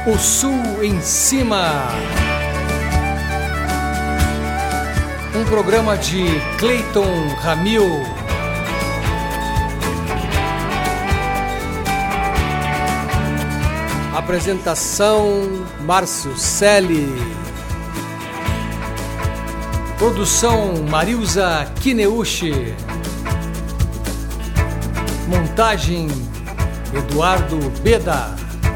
O Sul em Cima. Um programa de Cleiton Ramil. Apresentação Márcio Selle. Produção Marilza Kineuchi. Montagem Eduardo Beda.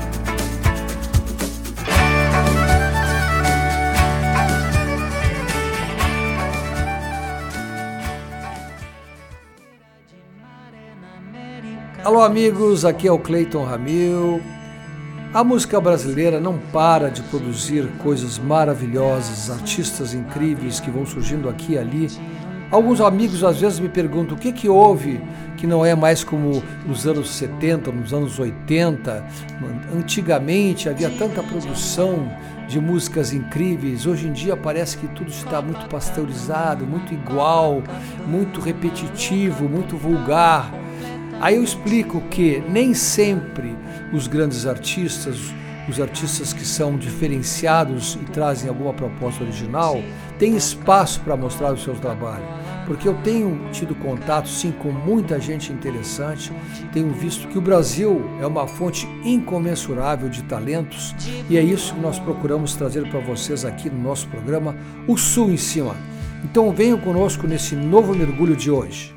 Alô amigos, aqui é o Cleiton Ramil. A música brasileira não para de produzir coisas maravilhosas, artistas incríveis que vão surgindo aqui e ali. Alguns amigos às vezes me perguntam o que houve que não é mais como nos anos 70, nos anos 80. Antigamente havia tanta produção de músicas incríveis. Hoje em dia parece que tudo está muito pasteurizado, muito igual, muito repetitivo, muito vulgar. Aí eu explico que nem sempre os grandes artistas, os artistas que são diferenciados e trazem alguma proposta original, têm espaço para mostrar os seus trabalhos. Porque eu tenho tido contato, sim, com muita gente interessante, tenho visto que o Brasil é uma fonte incomensurável de talentos e é isso que nós procuramos trazer para vocês aqui no nosso programa, O Sul em Cima. Então venham conosco nesse novo mergulho de hoje.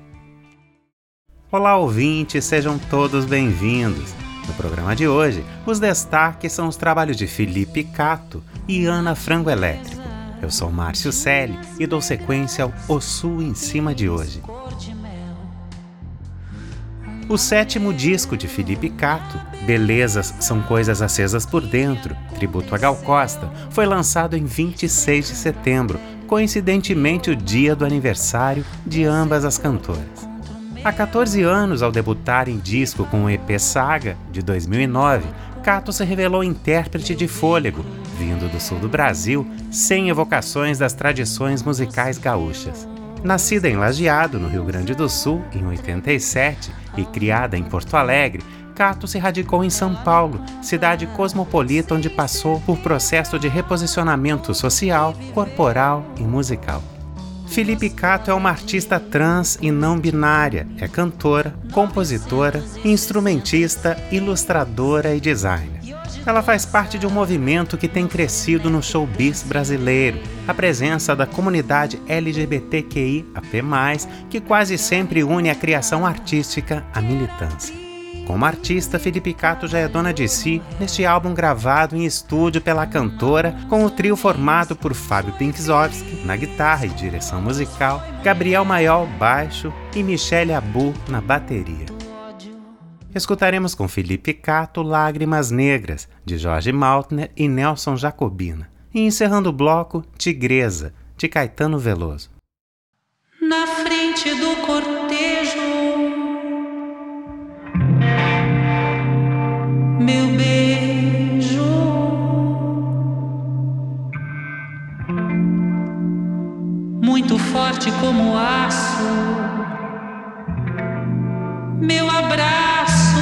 Olá ouvintes, sejam todos bem-vindos. No programa de hoje, os destaques são os trabalhos de Felipe Catto e Ana Frango Elétrico. Eu sou Márcio Selle e dou sequência ao O Sul em Cima de hoje. O 7º disco de Felipe Catto, Belezas São Coisas Acesas por Dentro, tributo a Gal Costa, foi lançado em 26 de setembro, coincidentemente o dia do aniversário de ambas as cantoras. Há 14 anos, ao debutar em disco com o EP Saga, de 2009, Catto se revelou intérprete de fôlego, vindo do sul do Brasil, sem evocações das tradições musicais gaúchas. Nascida em Lajeado, no Rio Grande do Sul, em 87, e criada em Porto Alegre, Catto se radicou em São Paulo, cidade cosmopolita onde passou por processo de reposicionamento social, corporal e musical. Felipe Catto é uma artista trans e não binária, é cantora, compositora, instrumentista, ilustradora e designer. Ela faz parte de um movimento que tem crescido no showbiz brasileiro, a presença da comunidade LGBTQIAP+, que quase sempre une a criação artística à militância. Como artista, Felipe Catto já é dona de si neste álbum gravado em estúdio pela cantora, com o trio formado por Fábio Pinczowski na guitarra e direção musical, Gabriel Maiol baixo e Michele Abu na bateria. Escutaremos com Felipe Catto Lágrimas Negras, de Jorge Maltner e Nelson Jacobina, e encerrando o bloco Tigresa, de Caetano Veloso. Na frente do cortejo, meu beijo, muito forte como aço, meu abraço,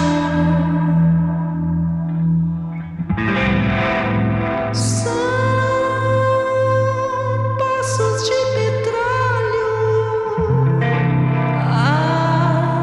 são poços de petróleo. Ah,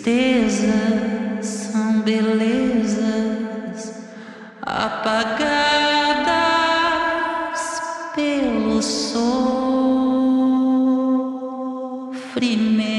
tristezas são belezas apagadas pelo sofrimento.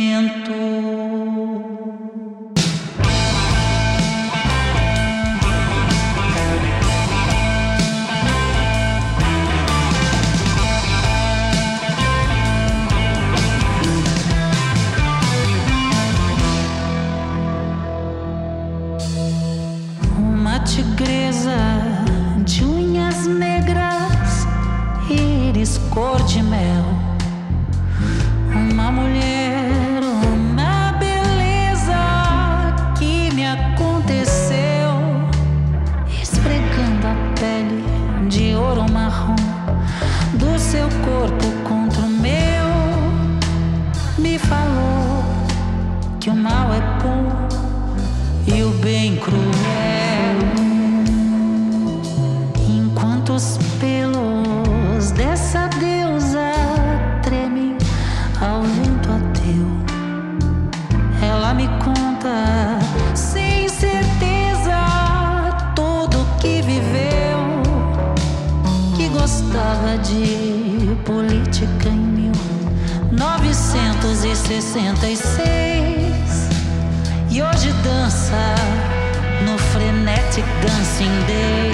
Tigresa de unhas negras, íris cor de mel, uma mulher, uma beleza que me aconteceu, esfregando a pele de ouro marrom do seu corpo contra o meu, me falou que o mal é bom e o bem cruel. Os pelos dessa deusa tremem ao vento ateu. Ela me conta sem certeza tudo que viveu, que gostava de política em 1966 e hoje dança no Frenetic Dancing Day.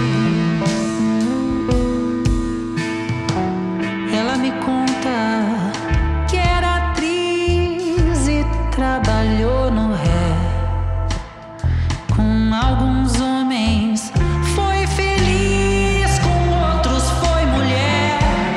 Trabalhou no ré com alguns homens, foi feliz, com outros foi mulher,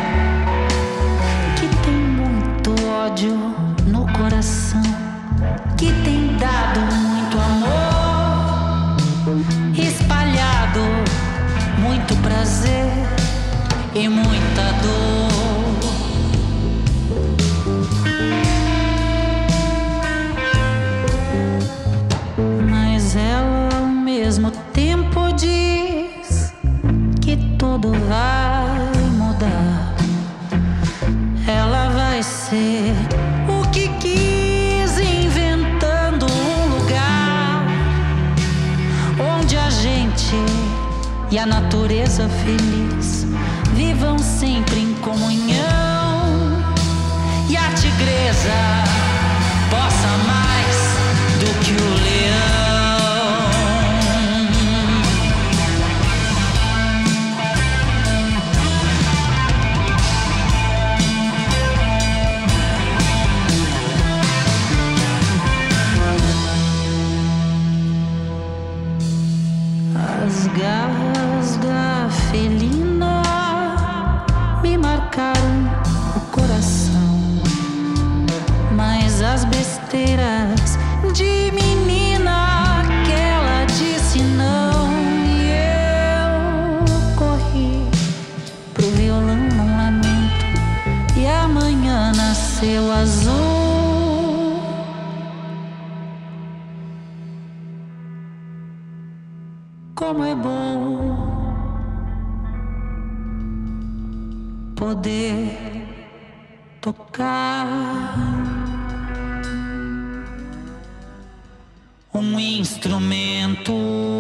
que tem muito ódio no coração, que tem dado muito amor, espalhado muito prazer e muita dor. Ela ao mesmo tempo diz que tudo vai mudar. Ela vai ser o que quis, inventando um lugar onde a gente e a natureza feliz vivam sempre em comunhão, e a tigresa possa mais do que o leão. As garras da felina me marcaram o coração, mas as besteiras de menina que ela disse não, e eu corri pro violão num lamento, e amanhã nasceu azul. Como é bom poder tocar um instrumento.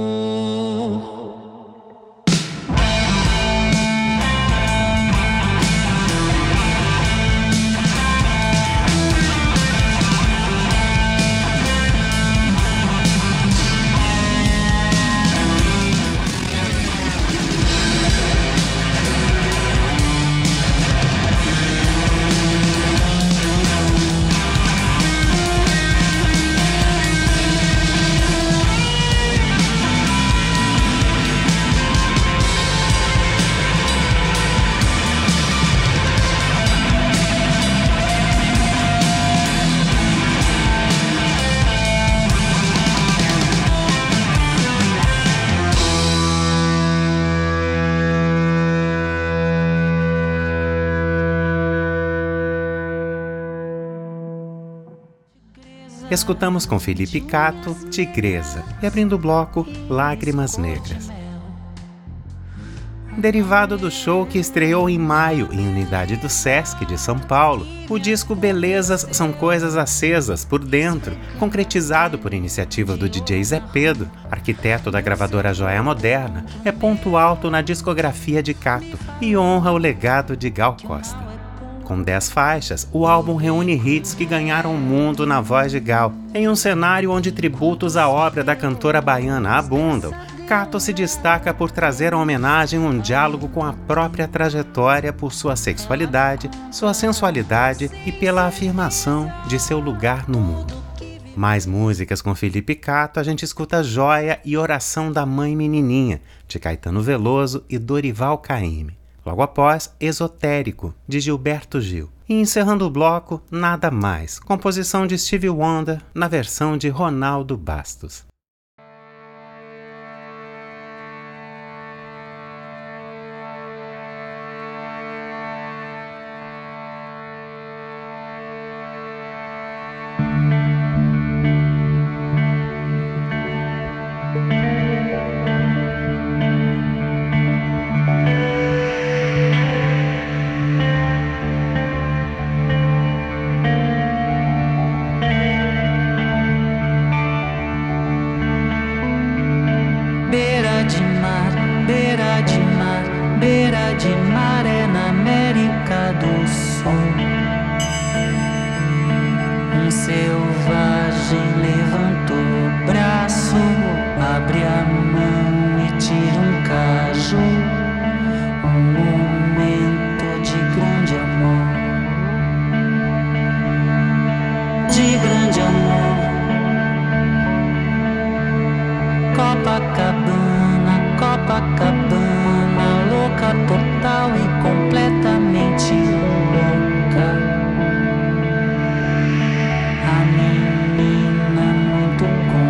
Escutamos com Felipe Cato, Tigresa, e abrindo o bloco, Lágrimas Negras. Derivado do show que estreou em maio em unidade do Sesc de São Paulo, o disco Belezas São Coisas Acesas por Dentro, concretizado por iniciativa do DJ Zé Pedro, arquiteto da gravadora Joia Moderna, é ponto alto na discografia de Cato e honra o legado de Gal Costa. Com 10 faixas, o álbum reúne hits que ganharam o mundo na voz de Gal. Em um cenário onde tributos à obra da cantora baiana abundam, Cato se destaca por trazer à homenagem um diálogo com a própria trajetória por sua sexualidade, sua sensualidade e pela afirmação de seu lugar no mundo. Mais músicas com Felipe Cato, a gente escuta Joia e Oração da Mãe Menininha, de Caetano Veloso e Dorival Caymmi. Logo após, Esotérico, de Gilberto Gil. E encerrando o bloco, Nada Mais, composição de Stevie Wonder, na versão de Ronaldo Bastos. Beira de mar é na América do Sul. Um selvagem levantou o braço, abre a mão e tira um caju. Um momento de grande amor, de grande amor. Copacabana, Copacabana, louca total e completamente louca. A menina muito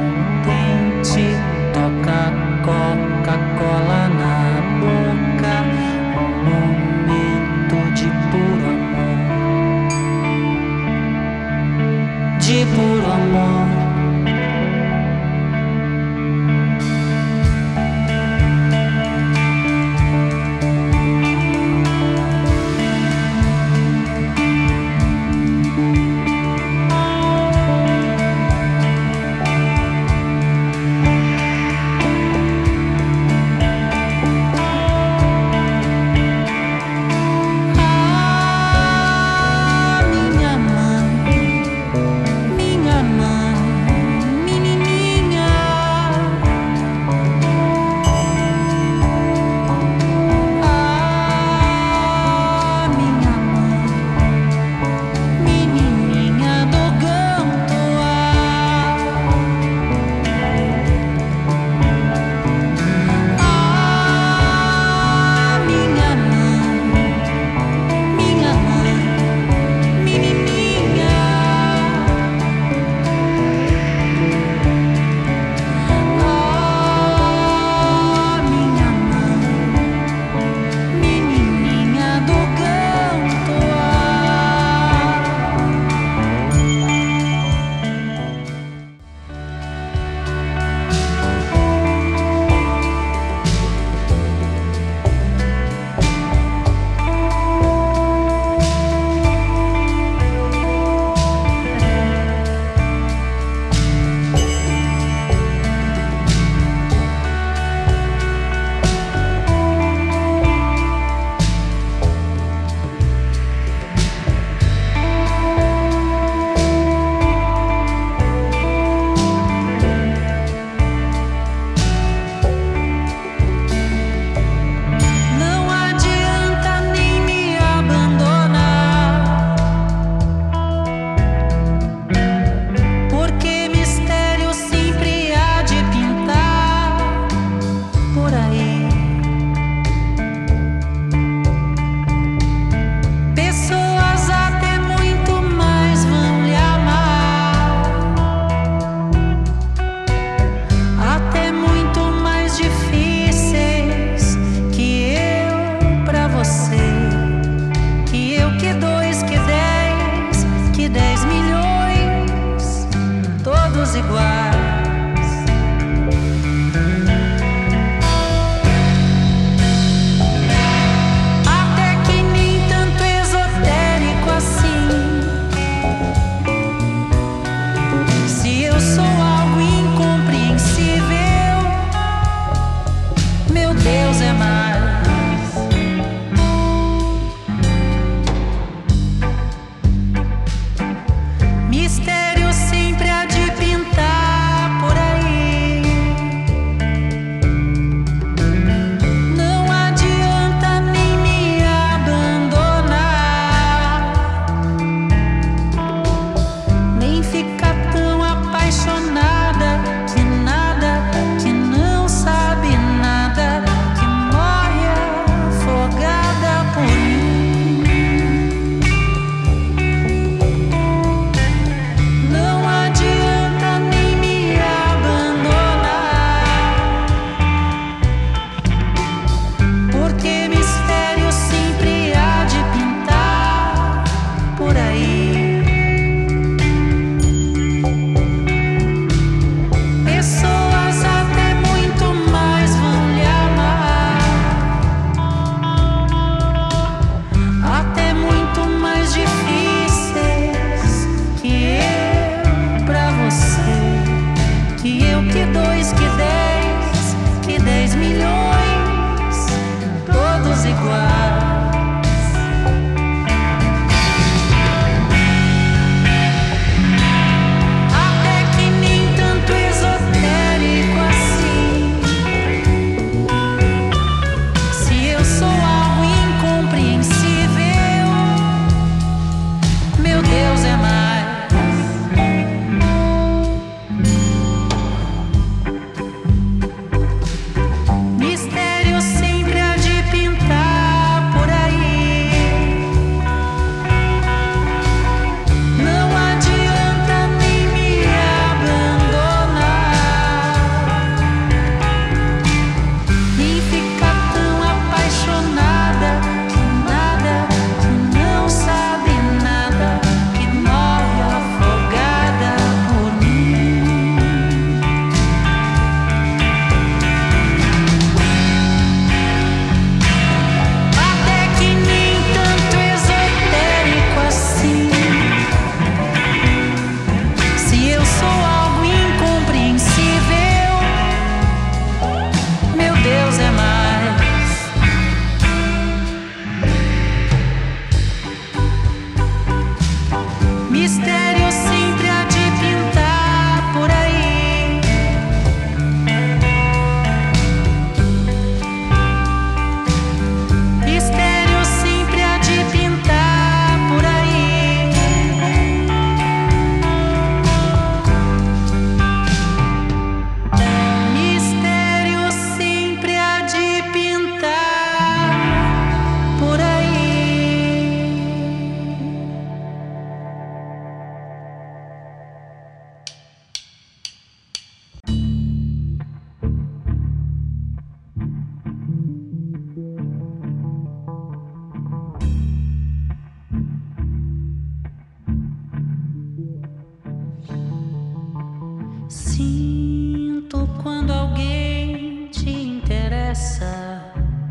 Sinto quando alguém te interessa,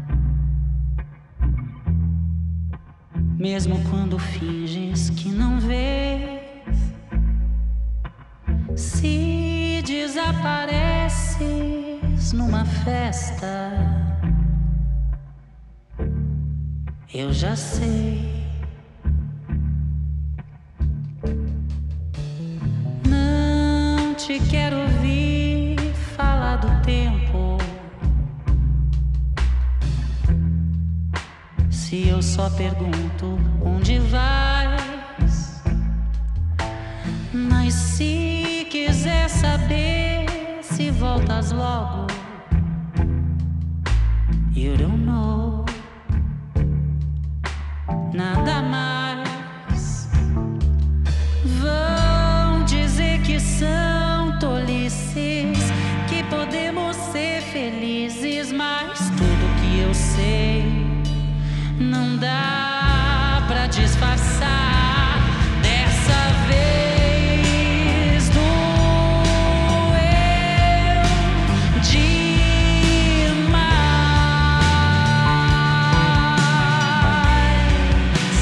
mesmo quando finges que não vês. Se desapareces numa festa, eu já sei. Não te quero ouvir falar do tempo, se eu só pergunto onde vais. Mas se quiser saber se voltas logo, you don't know. Nada mais. Vão dizer que são tolices, que podemos ser felizes, mas tudo que eu sei não dá pra disfarçar. Dessa vez doeu demais.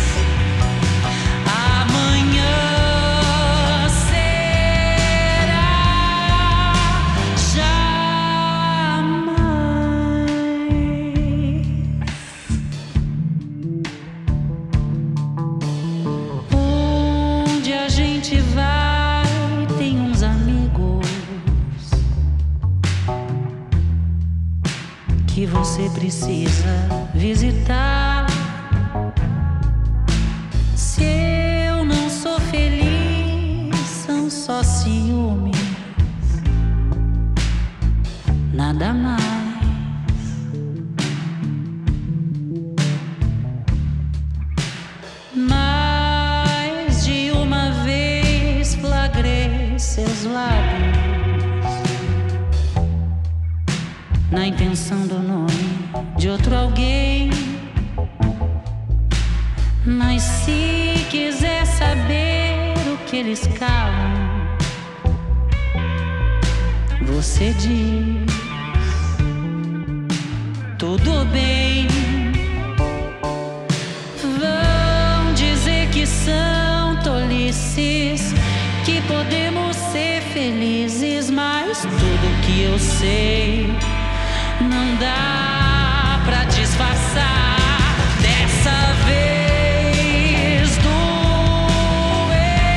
Amanhã será jamais. Onde a gente vai, tem uns amigos que você precisa visitar. Se eu não sou feliz, são só ciúmes, nada mais. Mais de uma vez flagrei seus lábios na intenção do nome de outro alguém. Mas se quiser saber o que eles calam, você diz tudo bem. Vão dizer que são tolices, que podemos ser felizes, mas tudo que eu sei não dá pra disfarçar. Dessa vez doeu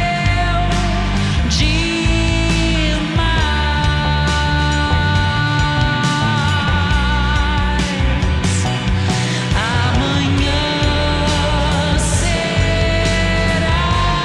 demais. Amanhã será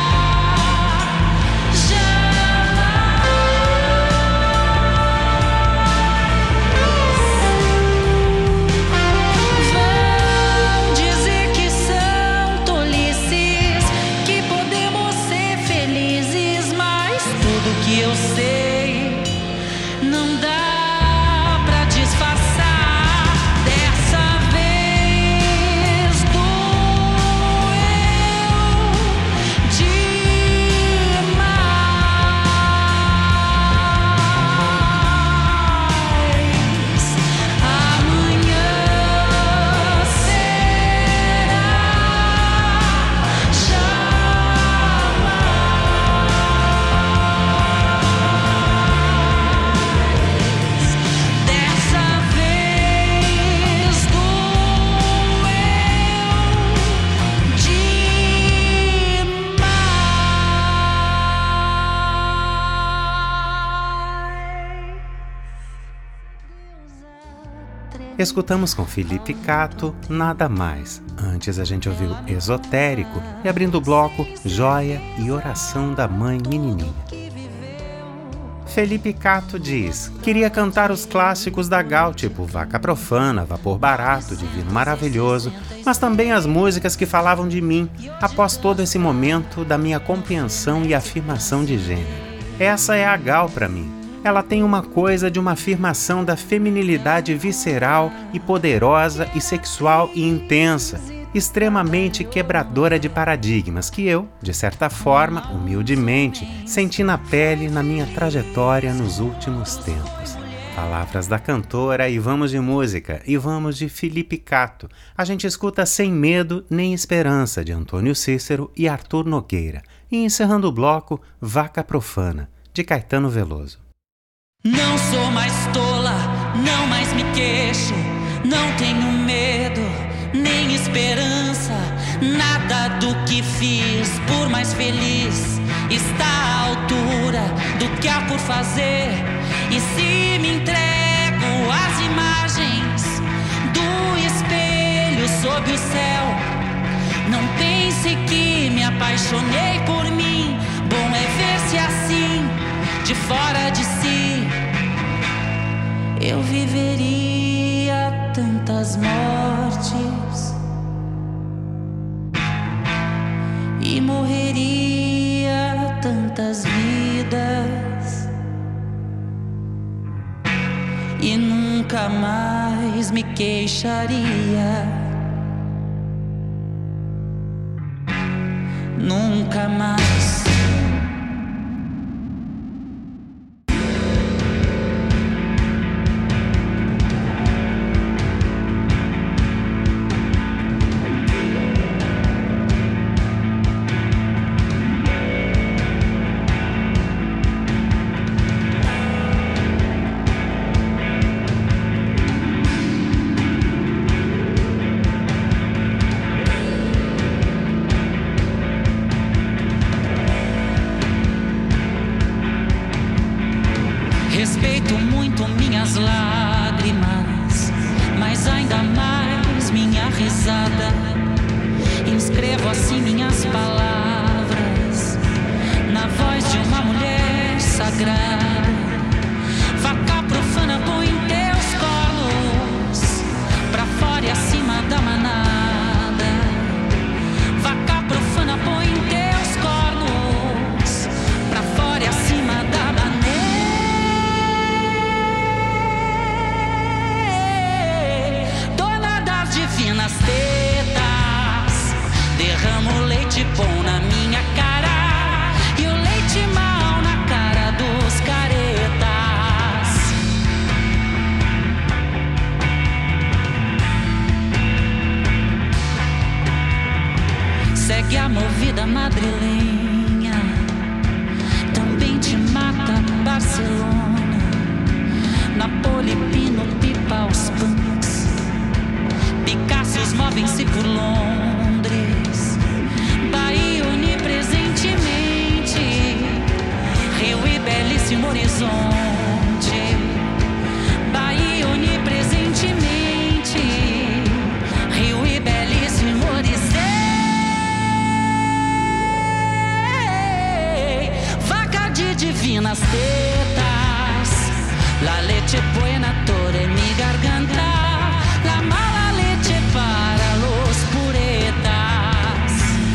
Vão dizer que são tolices, que podemos ser felizes, mas tudo que eu sei não dá pra disfarçar. Dessa vez doeu demais. Amanhã será jamais. Dessa vez doeu demais. Escutamos com Felipe Cato, Nada Mais. Antes a gente ouviu Esotérico e, abrindo o bloco, Joia e Oração da Mãe Menininha. Felipe Cato diz: queria cantar os clássicos da Gal, tipo Vaca Profana, Vapor Barato, Divino Maravilhoso, mas também as músicas que falavam de mim, após todo esse momento da minha compreensão e afirmação de gênero. Essa é a Gal pra mim. Ela tem uma coisa de uma afirmação da feminilidade visceral e poderosa e sexual e intensa. extremamente quebradora de paradigmas que eu, de certa forma, humildemente, senti na pele na minha trajetória nos últimos tempos. Palavras da cantora E Vamos de Música, E Vamos de Felipe Cato. A gente escuta Sem Medo Nem Esperança, de Antônio Cícero e Arthur Nogueira. E encerrando o bloco, Vaca Profana, de Caetano Veloso. Não sou mais tola, não mais me queixo, não tenho medo, nem esperança. Nada do que fiz, por mais feliz, está à altura do que há por fazer. E se me entrego às imagens do espelho sob o céu, não pense que me apaixonei por mim. Bom é ver-se assim, de fora de si. Eu viveria tantas mortes e morreria tantas vidas, e nunca mais me queixaria, nunca mais. Respeito muito minhas lágrimas, mas ainda mais minha risada. Inscrevo assim minhas palavras na voz de uma mulher sagrada. Vaca profana, põe em teus colos, pra fora e acima da manada. Vaca profana, põe em teus colos, pra fora e acima da manada. Nas tetas, derramo leite bom na minha cara e o leite mau na cara dos caretas. Segue a movida madrilenha, também te mata Barcelona, Napoli, Pino, Pipa, os punks. Picassos movem-se por Londres, Bahia onipresentemente, Rio e belíssimo horizonte. Bahia onipresentemente, Rio e belíssimo horizonte. Vaca de divinas tetas, la leche buena tore mi garganta. La mala leche para los puretas.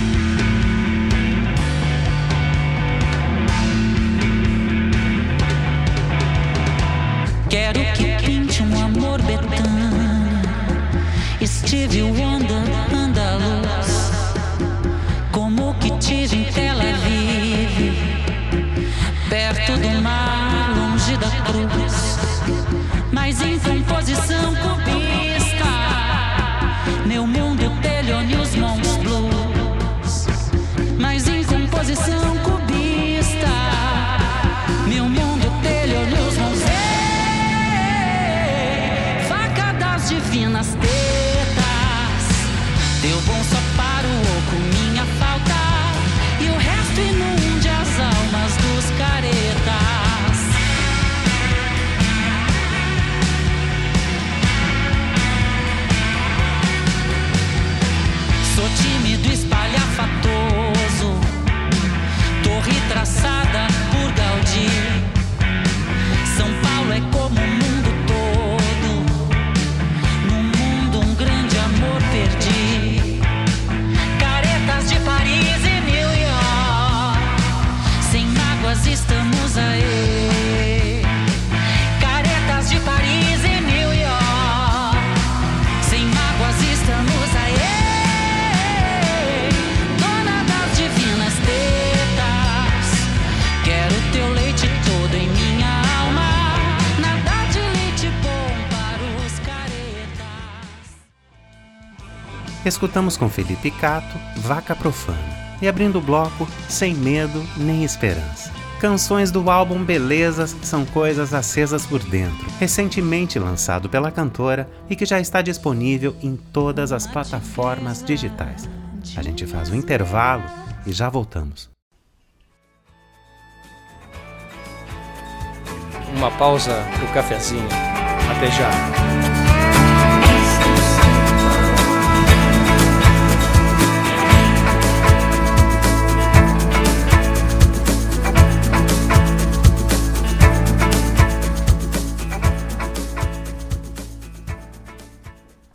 Quero que pinte amor Betânia, Stevie Wonder, andaluz, como que tive em Tel Aviv, perto do mar, longe da cruz, mas em composição cubista. Meu mundo telhone e os Mons Blues, mas em composição cubista. Meu mundo telhone e os Mons. Vaca das divinas tetas, deu bom só para o oco minha falta, e o resto inunde as almas dos caretas. Sou tímido, espalhafatoso, Escutamos com Felipe Cato, Vaca Profana. E abrindo o bloco, Sem Medo Nem Esperança. Canções do álbum Belezas São Coisas Acesas por Dentro, recentemente lançado pela cantora e que já está disponível em todas as plataformas digitais. A gente faz um intervalo e já voltamos. Uma pausa pro cafezinho. Até já.